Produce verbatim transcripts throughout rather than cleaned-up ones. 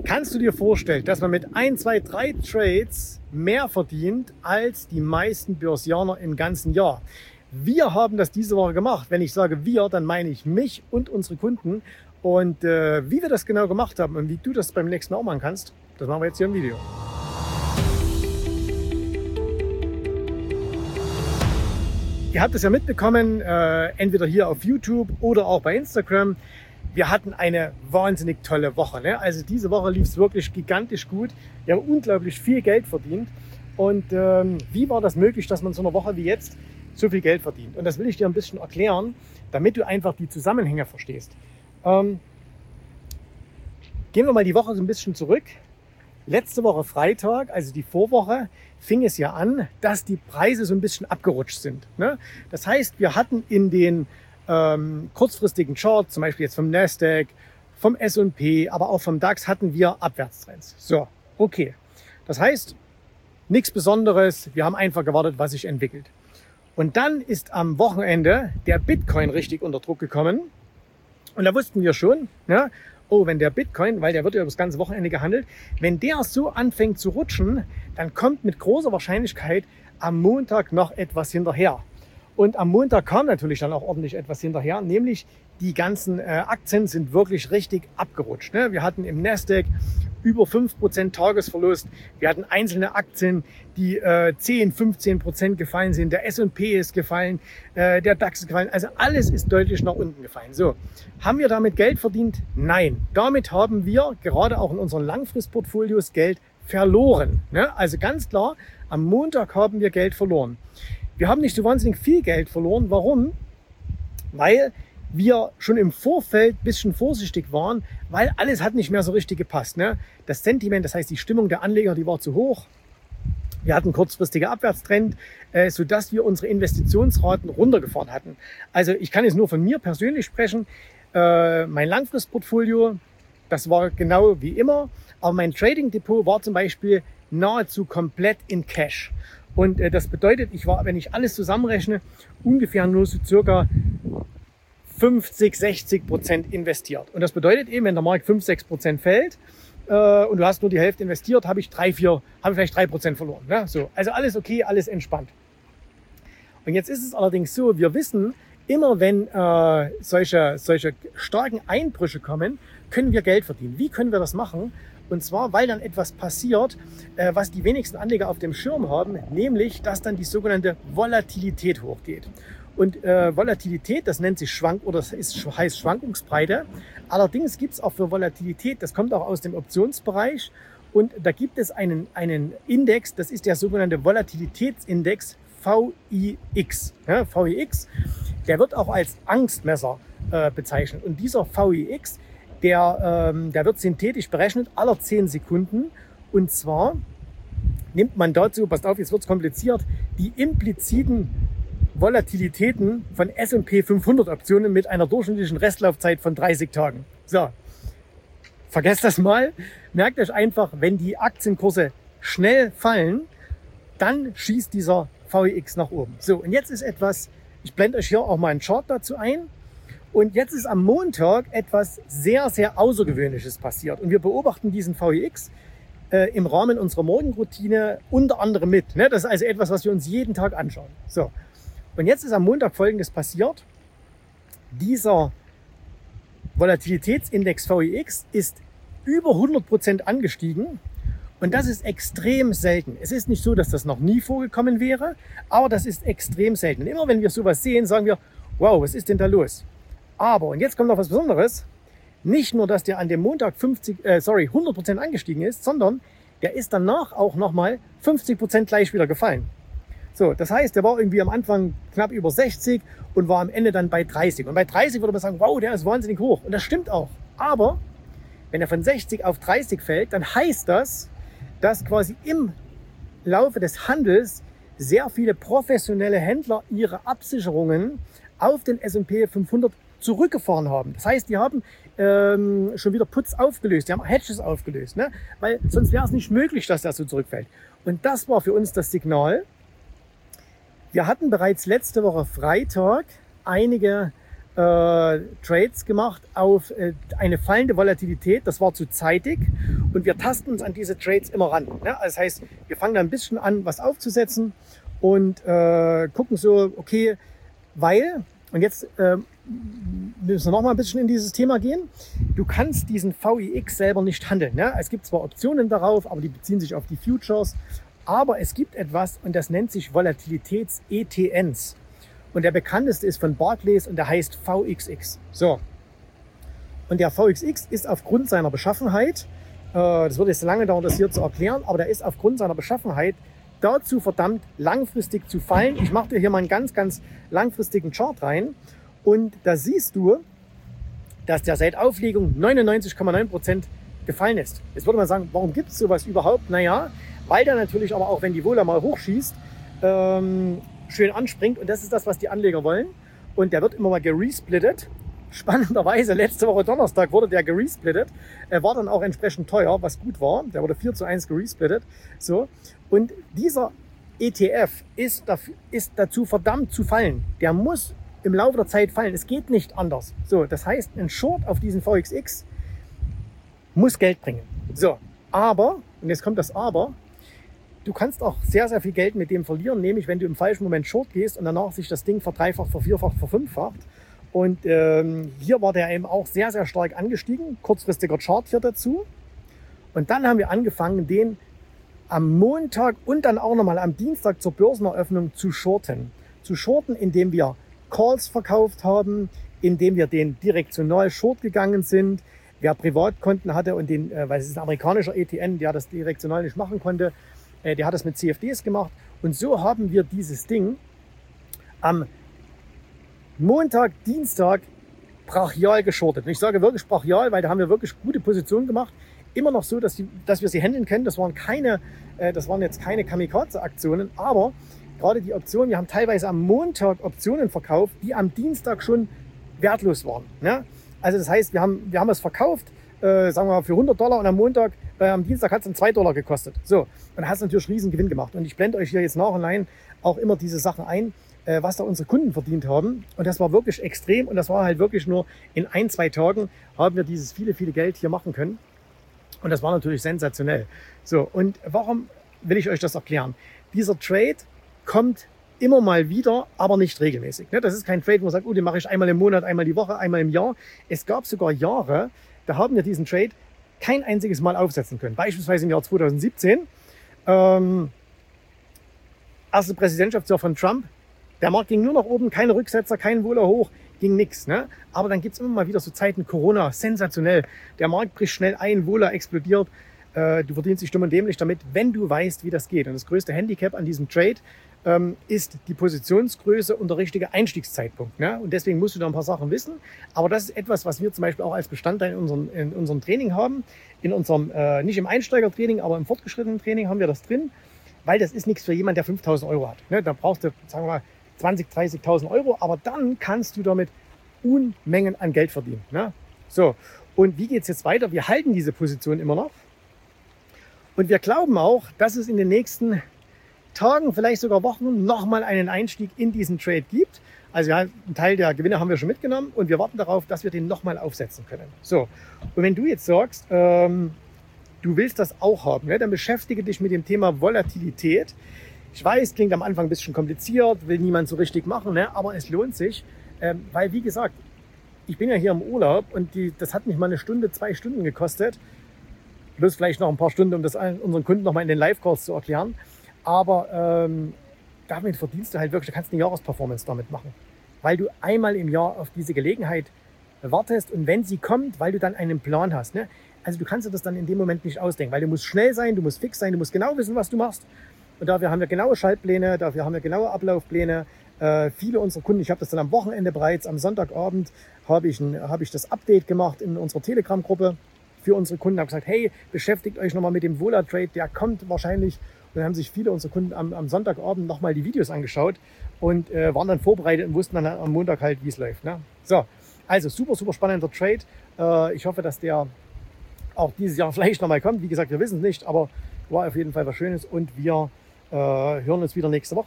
Kannst du dir vorstellen, dass man mit ein, zwei, drei Trades mehr verdient als die meisten Börsianer im ganzen Jahr? Wir haben das diese Woche gemacht. Wenn ich sage wir, dann meine ich mich und unsere Kunden. Und äh, wie wir das genau gemacht haben und wie du das beim nächsten Mal auch machen kannst, das machen wir jetzt hier im Video. Ihr habt es ja mitbekommen, äh, entweder hier auf YouTube oder auch bei Instagram. Wir hatten eine wahnsinnig tolle Woche. Ne? Also diese Woche lief es wirklich gigantisch gut. Wir haben unglaublich viel Geld verdient. Und ähm, wie war das möglich, dass man so eine Woche wie jetzt so viel Geld verdient? Und das will ich dir ein bisschen erklären, damit du einfach die Zusammenhänge verstehst. Ähm, gehen wir mal die Woche so ein bisschen zurück. Letzte Woche Freitag, also die Vorwoche, fing es ja an, dass die Preise so ein bisschen abgerutscht sind. Ne? Das heißt, wir hatten in den ähm, kurzfristigen Charts, zum Beispiel jetzt vom Nasdaq, vom S und P, aber auch vom DAX, hatten wir Abwärtstrends. So, okay. Das heißt, nichts Besonderes, wir haben einfach gewartet, was sich entwickelt. Und dann ist am Wochenende der Bitcoin richtig unter Druck gekommen. Und da wussten wir schon, ja, oh, wenn der Bitcoin, weil der wird ja über das ganze Wochenende gehandelt, wenn der so anfängt zu rutschen, dann kommt mit großer Wahrscheinlichkeit am Montag noch etwas hinterher. Und am Montag kam natürlich dann auch ordentlich etwas hinterher, nämlich die ganzen äh, Aktien sind wirklich richtig abgerutscht. Ne? Wir hatten im Nasdaq über fünf Prozent Tagesverlust. Wir hatten einzelne Aktien, die äh, zehn, fünfzehn Prozent gefallen sind. Der S und P ist gefallen, äh, der DAX ist gefallen. Also alles ist deutlich nach unten gefallen. So, haben wir damit Geld verdient? Nein. Damit haben wir gerade auch in unseren Langfristportfolios Geld verloren. Ne? Also ganz klar, am Montag haben wir Geld verloren. Wir haben nicht so wahnsinnig viel Geld verloren. Warum? Weil wir schon im Vorfeld ein bisschen vorsichtig waren, weil alles hat nicht mehr so richtig gepasst. Ne? Das Sentiment, das heißt die Stimmung der Anleger, die war zu hoch. Wir hatten kurzfristige Abwärtstrend, äh, sodass wir unsere Investitionsraten runtergefahren hatten. Also ich kann jetzt nur von mir persönlich sprechen. Äh, mein Langfristportfolio, das war genau wie immer, aber mein Trading Depot war zum Beispiel nahezu komplett in Cash. Und äh, das bedeutet, ich war, wenn ich alles zusammenrechne, ungefähr nur so circa fünfzig, sechzig Prozent investiert. Und das bedeutet eben, wenn der Markt fünf, sechs Prozent fällt äh, und du hast nur die Hälfte investiert, habe ich drei, vier, habe ich vielleicht drei Prozent verloren. Ne? So, also alles okay, alles entspannt. Und jetzt ist es allerdings so, wir wissen, immer wenn äh, solche, solche starken Einbrüche kommen, können wir Geld verdienen. Wie können wir das machen? Und zwar, weil dann etwas passiert, äh, was die wenigsten Anleger auf dem Schirm haben, nämlich, dass dann die sogenannte Volatilität hochgeht. Und äh, Volatilität, das nennt sich Schwank oder das ist, heißt Schwankungsbreite. Allerdings gibt es auch für Volatilität, das kommt auch aus dem Optionsbereich. Und da gibt es einen, einen Index, das ist der sogenannte Volatilitätsindex V I X. Ja, V I X, der wird auch als Angstmesser äh, bezeichnet. Und dieser V I X, der, ähm, der wird synthetisch berechnet aller zehn Sekunden. Und zwar nimmt man dazu, passt auf, jetzt wird es kompliziert, die impliziten Volatilitäten von S und P fünfhundert Optionen mit einer durchschnittlichen Restlaufzeit von dreißig Tagen. So, vergesst das mal. Merkt euch einfach, wenn die Aktienkurse schnell fallen, dann schießt dieser V I X nach oben. So, und jetzt ist etwas, ich blende euch hier auch mal einen Chart dazu ein. Und jetzt ist am Montag etwas sehr, sehr Außergewöhnliches passiert. Und wir beobachten diesen V I X äh, im Rahmen unserer Morgenroutine unter anderem mit. Ne? Das ist also etwas, was wir uns jeden Tag anschauen. So. Und jetzt ist am Montag Folgendes passiert. Dieser Volatilitätsindex V I X ist über hundert Prozent angestiegen. Und das ist extrem selten. Es ist nicht so, dass das noch nie vorgekommen wäre, aber das ist extrem selten. Und immer wenn wir sowas sehen, sagen wir, wow, was ist denn da los? Aber, und jetzt kommt noch was Besonderes, nicht nur, dass der an dem Montag fünfzig, äh, sorry, hundert Prozent angestiegen ist, sondern der ist danach auch nochmal fünfzig Prozent gleich wieder gefallen. So, das heißt, der war irgendwie am Anfang knapp über sechzig und war am Ende dann bei dreißig. Und bei dreißig würde man sagen, wow, der ist wahnsinnig hoch. Und das stimmt auch. Aber wenn er von sechzig auf dreißig fällt, dann heißt das, dass quasi im Laufe des Handels sehr viele professionelle Händler ihre Absicherungen auf den S und P fünfhundert zurückgefahren haben. Das heißt, die haben ähm, schon wieder Puts aufgelöst, die haben Hedges aufgelöst, ne? Weil sonst wäre es nicht möglich, dass das so zurückfällt. Und das war für uns das Signal. Wir hatten bereits letzte Woche Freitag einige äh, Trades gemacht auf äh, eine fallende Volatilität. Das war zu zeitig und wir tasten uns an diese Trades immer ran. Ne? Das heißt, wir fangen da ein bisschen an, was aufzusetzen und äh, gucken so, okay, weil, und jetzt äh, müssen wir noch mal ein bisschen in dieses Thema gehen, du kannst diesen V I X selber nicht handeln. Ne? Es gibt zwar Optionen darauf, aber die beziehen sich auf die Futures, aber es gibt etwas und das nennt sich Volatilitäts-E T Ns. Und der bekannteste ist von Barclays und der heißt V X X. So. Und der V X X ist aufgrund seiner Beschaffenheit, äh, das würde jetzt lange dauern, das hier zu erklären, aber der ist aufgrund seiner Beschaffenheit dazu verdammt, langfristig zu fallen. Ich mache dir hier mal einen ganz, ganz langfristigen Chart rein. Und da siehst du, dass der seit Auflegung neunundneunzig Komma neun Prozent gefallen ist. Jetzt würde man sagen, warum gibt es sowas überhaupt? Naja, weil der natürlich aber auch, wenn die Vola mal hochschießt, ähm, schön anspringt. Und das ist das, was die Anleger wollen. Und der wird immer mal geresplittet. Spannenderweise, letzte Woche Donnerstag wurde der geresplittet. Er war dann auch entsprechend teuer, was gut war. Der wurde vier zu eins geresplittet. So. Und dieser E T F ist, dafür, ist dazu verdammt zu fallen. Der muss im Laufe der Zeit fallen. Es geht nicht anders. So, das heißt, ein Short auf diesen V X X muss Geld bringen. So, aber, und jetzt kommt das Aber, du kannst auch sehr, sehr viel Geld mit dem verlieren, nämlich wenn du im falschen Moment Short gehst und danach sich das Ding verdreifacht, vervierfacht, verfünffacht. Und ähm, hier war der eben auch sehr, sehr stark angestiegen. Kurzfristiger Chart hier dazu. Und dann haben wir angefangen, den am Montag und dann auch nochmal am Dienstag zur Börseneröffnung zu shorten. Zu shorten, indem wir Calls verkauft haben, indem wir den direktional short gegangen sind. Wer Privatkonten hatte und den, äh, weil es ist ein amerikanischer E T N, der das direktional nicht machen konnte, äh, der hat das mit C F Ds gemacht. Und so haben wir dieses Ding am Montag, Dienstag brachial geschortet. Und ich sage wirklich brachial, weil da haben wir wirklich gute Positionen gemacht. Immer noch so, dass, die, dass wir sie handeln können. Das waren keine, äh, das waren jetzt keine Kamikaze-Aktionen, aber gerade die Optionen, wir haben teilweise am Montag Optionen verkauft, die am Dienstag schon wertlos waren. Ne? Also das heißt, wir haben, wir haben es verkauft, äh, sagen wir mal für hundert Dollar und am Montag, äh, am Dienstag hat es dann zwei Dollar gekostet. So, und da hat es natürlich riesen Gewinn gemacht. Und ich blende euch hier jetzt nach und rein auch immer diese Sachen ein, äh, was da unsere Kunden verdient haben. Und das war wirklich extrem und das war halt wirklich nur in ein, zwei Tagen haben wir dieses viele, viele Geld hier machen können. Und das war natürlich sensationell. So, und warum will ich euch das erklären? Dieser Trade kommt immer mal wieder, aber nicht regelmäßig. Das ist kein Trade, wo man sagt, oh, den mache ich einmal im Monat, einmal die Woche, einmal im Jahr. Es gab sogar Jahre, da haben wir diesen Trade kein einziges Mal aufsetzen können. Beispielsweise im Jahr zweitausendsiebzehn, ähm, erste Präsidentschaftsjahr von Trump. Der Markt ging nur nach oben, keine Rücksetzer, kein Wohler hoch, ging nichts. Ne? Aber dann gibt es immer mal wieder so Zeiten, Corona, sensationell. Der Markt bricht schnell ein, Wohler explodiert. Äh, du verdienst dich dumm und dämlich damit, wenn du weißt, wie das geht. Und das größte Handicap an diesem Trade ähm, ist die Positionsgröße und der richtige Einstiegszeitpunkt. Ne? Und deswegen musst du da ein paar Sachen wissen. Aber das ist etwas, was wir zum Beispiel auch als Bestandteil in unserem, in unserem Training haben. In unserem, äh, nicht im Einsteigertraining, aber im fortgeschrittenen Training haben wir das drin. Weil das ist nichts für jemanden, der fünftausend Euro hat. Ne? Da brauchst du, sagen wir mal, zwanzigtausend, dreißigtausend Euro. Aber dann kannst du damit Unmengen an Geld verdienen. Ne? So, und wie geht es jetzt weiter? Wir halten diese Position immer noch. Und wir glauben auch, dass es in den nächsten Tagen, vielleicht sogar Wochen, nochmal einen Einstieg in diesen Trade gibt. Also ja, einen Teil der Gewinne haben wir schon mitgenommen und wir warten darauf, dass wir den nochmal aufsetzen können. So, und wenn du jetzt sagst, ähm, du willst das auch haben, ne, dann beschäftige dich mit dem Thema Volatilität. Ich weiß, klingt am Anfang ein bisschen kompliziert, will niemand so richtig machen, ne, aber es lohnt sich, ähm, weil wie gesagt, ich bin ja hier im Urlaub und die, das hat mich mal eine Stunde, zwei Stunden gekostet. Plus vielleicht noch ein paar Stunden, um das unseren Kunden nochmal in den Live-Calls zu erklären. Aber ähm, damit verdienst du halt wirklich, du kannst eine Jahresperformance damit machen. Weil du einmal im Jahr auf diese Gelegenheit wartest und wenn sie kommt, weil du dann einen Plan hast. Ne? Also du kannst dir das dann in dem Moment nicht ausdenken, weil du musst schnell sein, du musst fix sein, du musst genau wissen, was du machst. Und dafür haben wir genaue Schaltpläne, dafür haben wir genaue Ablaufpläne. Äh, viele unserer Kunden, ich habe das dann am Wochenende bereits, am Sonntagabend habe ich, ein, hab ich das Update gemacht in unserer Telegram-Gruppe für unsere Kunden. Habe gesagt, hey, beschäftigt euch nochmal mit dem Vola-Trade, der kommt wahrscheinlich. Und dann haben sich viele unserer Kunden am, am Sonntagabend nochmal die Videos angeschaut und äh, waren dann vorbereitet und wussten dann am Montag halt, wie es läuft. Ne? So, also super, super spannender Trade. Äh, ich hoffe, dass der auch dieses Jahr vielleicht nochmal kommt. Wie gesagt, wir wissen es nicht, aber war auf jeden Fall was Schönes und wir äh, hören uns wieder nächste Woche.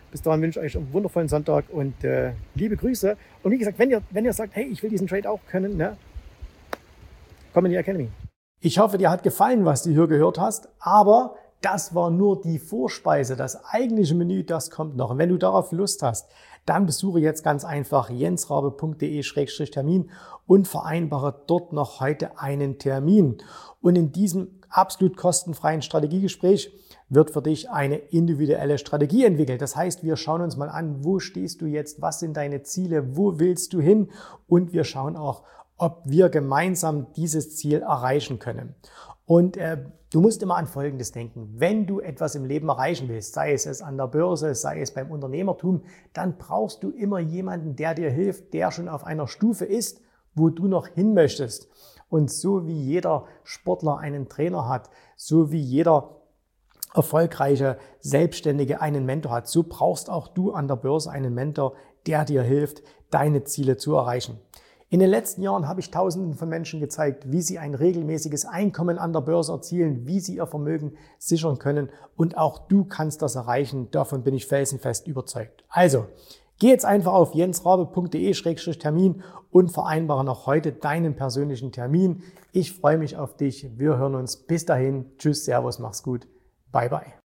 Bis dahin wünsche ich euch einen wundervollen Sonntag und äh, liebe Grüße. Und wie gesagt, wenn ihr, wenn ihr sagt, hey, ich will diesen Trade auch können, ne, komm in die Academy. Ich hoffe, dir hat gefallen, was du hier gehört hast, aber das war nur die Vorspeise. Das eigentliche Menü, das kommt noch. Und wenn du darauf Lust hast, dann besuche jetzt ganz einfach jensrabe punkt de Schrägstrich Termin und vereinbare dort noch heute einen Termin. Und in diesem absolut kostenfreien Strategiegespräch wird für dich eine individuelle Strategie entwickelt. Das heißt, wir schauen uns mal an, wo stehst du jetzt, was sind deine Ziele, wo willst du hin, und wir schauen auch, ob wir gemeinsam dieses Ziel erreichen können. Und äh, du musst immer an Folgendes denken: Wenn du etwas im Leben erreichen willst, sei es es an der Börse, sei es beim Unternehmertum, dann brauchst du immer jemanden, der dir hilft, der schon auf einer Stufe ist, wo du noch hin möchtest. Und so wie jeder Sportler einen Trainer hat, so wie jeder erfolgreiche Selbstständige einen Mentor hat, so brauchst auch du an der Börse einen Mentor, der dir hilft, deine Ziele zu erreichen. In den letzten Jahren habe ich Tausenden von Menschen gezeigt, wie sie ein regelmäßiges Einkommen an der Börse erzielen, wie sie ihr Vermögen sichern können, und auch du kannst das erreichen. Davon bin ich felsenfest überzeugt. Also, geh jetzt einfach auf jensrabe punkt de Schrägstrich Termin und vereinbare noch heute deinen persönlichen Termin. Ich freue mich auf dich. Wir hören uns. Bis dahin. Tschüss, Servus, mach's gut. Bye, bye.